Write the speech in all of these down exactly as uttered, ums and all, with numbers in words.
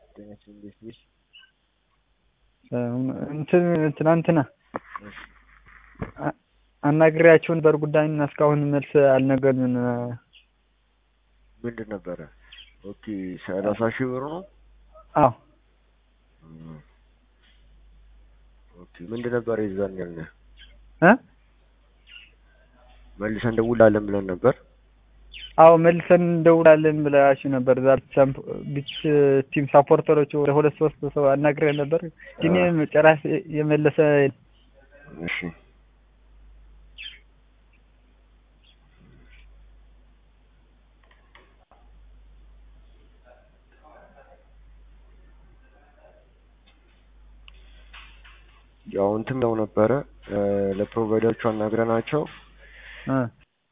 ትንሽ እንዴት ነሽ? እንትን ትናንትና አናግሬያቸው ነበር ጉዳዩን እስካሁን መልስ አልነገሩን። ምንድን ነበረ? ኦኬ ሰላሳ ሺህ ብር ነው? አዎ። ኦኬ ምንድን ነበር ይዛን ያልነህ? እ መልሰን እንደውላለን ብለን ነበር። አዎ መልሰን እንደውላለን ብላችሁ ነበር። ዛሬ ቢች ቲም ሳፖርተሮች ወደ ሁለት ሶስት ሰው አናግሬ ነበር ግን ጭራሽ የመለሰ እሺ ያው እንትን ነው ነበረ ለፕሮቫይደሮቹ አናግረናቸው እ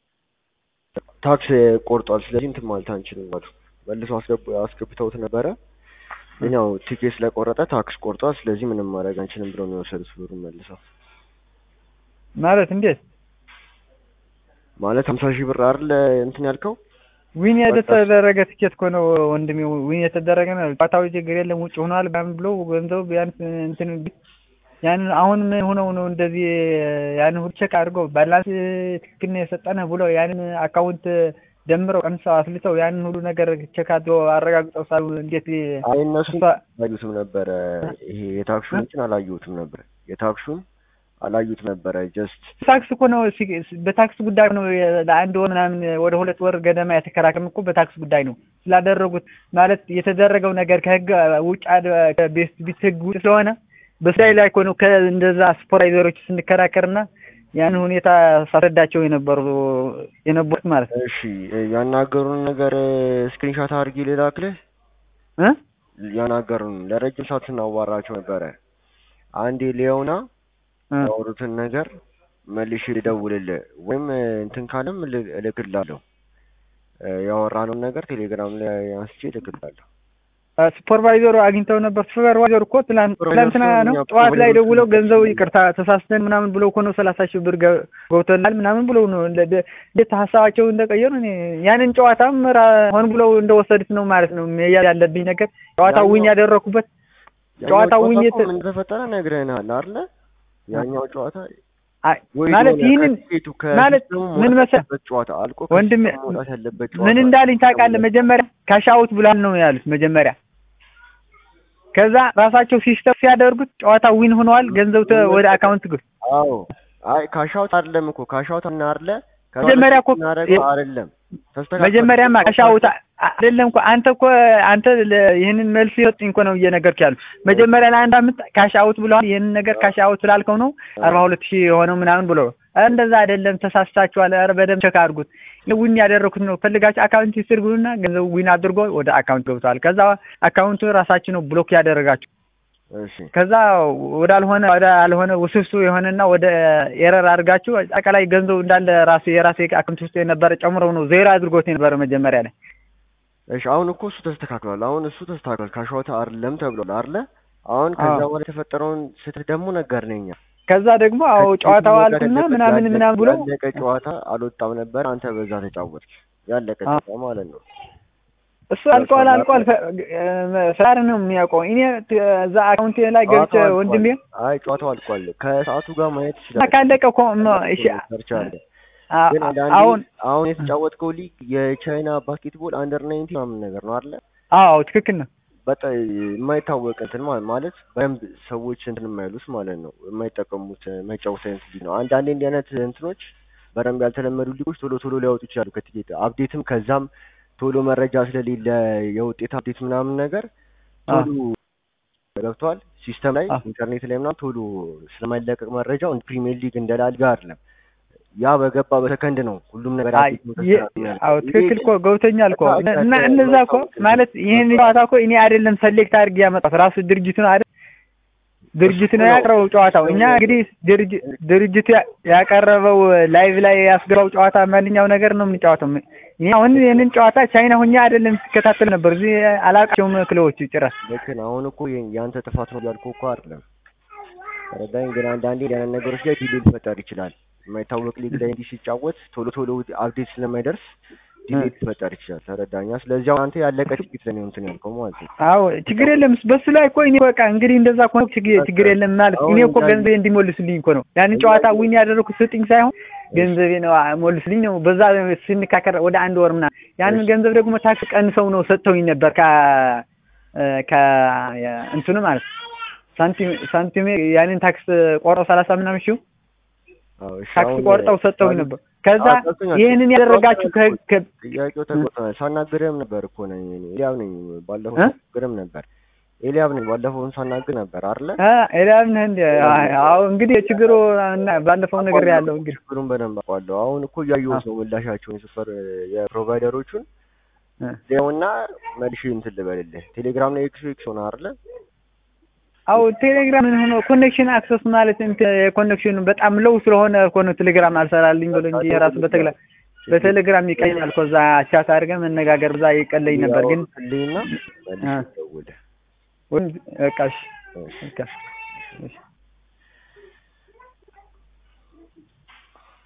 ታክስ ቆርጧል ስለዚህ እንትን ማለት አንችልም ማለት መልሶ አስገብ አስገብተውት ነበረ ግን ያው ቲኬት ስለቆረጠ ታክስ ቆርጧል ስለዚህ ምንም ማድረግ አንችልም ብለው ነው የወሰዱት ብሩን መልሰው። ማለት እንዴት ማለት ሃምሳ ሺህ ብር አይደል እንትን ያልከው? ዊን የተደረገ ቲኬት እኮ ነው ወንድሜ፣ ዊን የተደረገ ነው። ባታው ችግር የለም ውጭ ሆኗል ባም ብሎ ገንዘቡ ቢያንስ እንትን ያን አሁን ምን ሆነው ነው እንደዚህ ያን ሁሉ ቼክ አድርገው ባላንስ ትክክል ነው የሰጠነህ ብሎ ያን አካውንት ደምረው ቀንሰው አስልተው ያን ሁሉ ነገር ቼክ አድርገው አረጋግጠው ሳሉ እንዴት አይ እነሱ አላዩትም ነበረ። ይሄ የታክሱን እንትን አላዩትም ነበር የታክሱን አላዩት ነበረ። ጀስት ታክስ እኮ ነው በታክስ ጉዳይ ነው ለአንድ ወር ምናምን ወደ ሁለት ወር ገደማ የተከራከርን እኮ በታክስ ጉዳይ ነው ስላደረጉት ማለት የተደረገው ነገር ከህግ ውጭ ቤት ቢት ህግ ውጭ ስለሆነ በስራይ ላይ እኮ ነው ከእንደዛ ሱፐርቫይዘሮች ስንከራከርና ያን ሁኔታ ሳረዳቸው የነበሩ የነበሩት ማለት ነው። እሺ ያናገሩን ነገር ስክሪንሾት አድርጊ ልላክልህ እ ያናገሩን ለረጅም ሰዓት ስናዋራቸው ነበረ። አንዴ ሊዮና ያወሩትን ነገር መልሼ ልደውልልህ ወይም እንትን ካለም እልክልሃለሁ። ያወራነውን ነገር ቴሌግራም ላይ አንስቼ እልክልሃለሁ። ሱፐርቫይዘሩ አግኝተው ነበር። ሱፐርቫይዘሩ እኮ ትላንትና ነው ጠዋት ላይ ደውለው ገንዘቡ ይቅርታ ተሳስተን ምናምን ብለው እኮ ነው ሰላሳ ሺህ ብር ገብቶናል ምናምን ብለው ነው እንዴት ሀሳባቸው እንደቀየሩ እኔ ያንን ጨዋታም ሆን ብለው እንደወሰዱት ነው ማለት ነው ያለብኝ ነገር። ጨዋታው ዊን ያደረኩበት ጨዋታው ዊን ምን ተፈጠረ ነግረናል አይደል? ያኛው ጨዋታ አይ ማለት ይሄንን ማለት ምን መሰለህ ጨዋታ አልቆ ወንድም ምን እንዳለኝ ታውቃለህ? መጀመሪያ ካሻውት ብሏል ነው ያሉት መጀመሪያ። ከዛ ራሳቸው ሲስተም ሲያደርጉት ጨዋታ ዊን ሆነዋል ገንዘብ ወደ አካውንት ግብ። አዎ አይ ካሻውት አይደለም እኮ ካሻውት እና አይደለ መጀመሪያ እኮ አይደለም መጀመሪያማ ካሻውት አይደለም እኮ አንተ እኮ አንተ ይሄንን መልስ ይወጥኝ እኮ ነው እየነገርኩ ያለው። መጀመሪያ ላይ አንድ አመት ካሻውት ብሏል ይሄንን ነገር ካሻውት ስላልከው ነው አርባ ሁለት ሺህ የሆነው ምናምን ብሎ እንደዛ አይደለም ተሳስታችኋል። አረ በደም ቸክ አድርጉት ዊን ያደረኩት ነው ፈልጋችሁ አካውንት ይስርጉና ገንዘቡ ዊን አድርጎ ወደ አካውንት ገብቷል። ከዛ አካውንቱ ራሳችሁ ነው ብሎክ ያደረጋችሁ። እሺ ከዛ ወደ አልሆነ ወደ አልሆነ ውስብስብ የሆነና ወደ ኤረር አድርጋችሁ አጠቃላይ ገንዘቡ እንዳለ ራሴ የራሴ አካውንት ውስጥ የነበረ ጨምረው ነው ዜሮ አድርጎት የነበረ መጀመሪያ ላይ። እሺ አሁን እኮ እሱ ተስተካክሏል። አሁን እሱ ተስተካክሏል ካሻውት አይደለም ተብሏል አይደለ? አሁን ከዛ በኋላ የተፈጠረውን ስህተት ደግሞ ነገርነኛ። ከዛ ደግሞ አዎ ጨዋታው አልኩና ምናምን ምናምን ብሎ ያለቀ ጨዋታ አልወጣም ነበር አንተ በዛ ተጫወትክ ያለቀ ጨዋታ ማለት ነው። እሱ አልቋል አልቋል ፍራር ነው የሚያውቀው። እኔ እዛ አካውንቴ ላይ ገብቼ ወንድሜ አይ ጨዋታው አልቋል ከሰዓቱ ጋር ማየት ይችላል። ካለቀ እኮ እሺ አሁን አሁን የተጫወትከው ሊግ የቻይና ባስኬትቦል አንደር ናይንቲ ምናምን ነገር ነው አይደለ? አዎ ትክክል ነው። በጣም የማይታወቅ እንትን ማለት በደንብ ሰዎች እንትን የማይሉት ማለት ነው የማይጠቀሙት መጫወት አይነት ሊግ ነው። አንዳንዴ እንዲህ አይነት እንትኖች በደንብ ያልተለመዱ ሊጎች ቶሎ ቶሎ ሊያወጡ ይችላሉ ከቲኬት አፕዴትም ከዛም ቶሎ መረጃ ስለሌለ የውጤት አፕዴት ምናምን ነገር ቶሎ ገብቷል ሲስተም ላይ ኢንተርኔት ላይ ምናምን ቶሎ ስለማይለቀቅ መረጃው ፕሪሚየር ሊግ እንደላልጋ አይደለም። ያ በገባ በሰከንድ ነው ሁሉም ነገር አፕዴት ነው። አዎ ትክክል እኮ ገብቶኛል እኮ እና እነዛ እኮ ማለት ይሄን ጨዋታ እኮ እኔ አይደለም ሰሌክት አድርጌ ያመጣሁት ራሱ ድርጅቱ ነው አይደል? ድርጅቱ ነው ያቀረበው ጨዋታው። እኛ እንግዲህ ድርጅቱ ያቀረበው ላይቭ ላይ ያስገባው ጨዋታ ማንኛው ነገር ነው የምንጫወተው። እኛ አሁን ይሄንን ጨዋታ ቻይና ሆኛ አይደለም ሲከታተል ነበር እዚህ አላውቃቸውም ክለቦቹ ጭራሽ። ለከን አሁን እኮ ያንተ ጥፋት ነው ያልኩህ እኮ አይደለም ረዳኝ። ግን አንዳንዴ ያን ነገሮች ላይ ዲሌይ ሊፈጠር ይችላል። የማይታወቅ ሊግ ላይ እንዲህ ሲጫወት ቶሎ ቶሎ አፕዴት ስለማይደርስ ዲሌት ሊፈጠር ይችላል። ተረዳኛ። ስለዚህ አሁን አንተ ያለቀ ቲኬት ነው እንትን ያልከው ማለት ነው። አዎ ችግር የለም በሱ ላይ እኮ እኔ በቃ እንግዲህ እንደዛ እኮ ችግር የለም ማለት እኔ እኮ ገንዘቤ እንዲሞልስልኝ እኮ ነው ያንን ጨዋታ ዊን ያደረኩት ስጥኝ ሳይሆን ገንዘቤ ነው ሞልስልኝ ነው። በዛ ስንካከር ወደ አንድ ወር ምናምን ያንን ገንዘብ ደግሞ ታክስ ቀንሰው ነው ሰጥተውኝ ነበር ከ ከ እንትኑ ማለት ሳንቲም ሳንቲም ያንን ታክስ ቆርጠው ሰላሳ ምናምን ሺው ታክስ ቆርጠው ሰጥተውኝ ነበር። ከዛ ይሄንን ያደረጋችሁ ከጥያቄው ተቆጣጣ ሳናግረም ነበር እኮ ነኝ እኔ ኤልያብ ነኝ። ባለፈው ግረም ነበር ኤልያብ ነኝ። ባለፈው ሳናግር ነበር አይደል? አ ኤልያብ ነህ እንዴ? አዎ እንግዲህ ችግሩ ባለፈው ነገር ያለው እንግዲህ ችግሩን በደንብ አውቃለሁ። አሁን እኮ ያየሁት ነው ምላሻቸውን የሰፈር የፕሮቫይደሮቹን ዜውና መልሽ እንትን ልበልልህ ቴሌግራም ላይ ኤክስ ኤክስ ሆነ አይደል? አው ቴሌግራም ምን ሆኖ ኮኔክሽን አክሰስ ማለት እንት ኮኔክሽኑ በጣም ሎው ስለሆነ ኮኔ ቴሌግራም አልሰራልኝ ብሎ እንጂ የራሱ በተግላ በቴሌግራም ይቀኛል። ኮዛ ቻት አድርገን መነጋገር ዛ ይቀለኝ ነበር ግን ልኝና መልሽ ደውል ወይ እቃሽ እቃ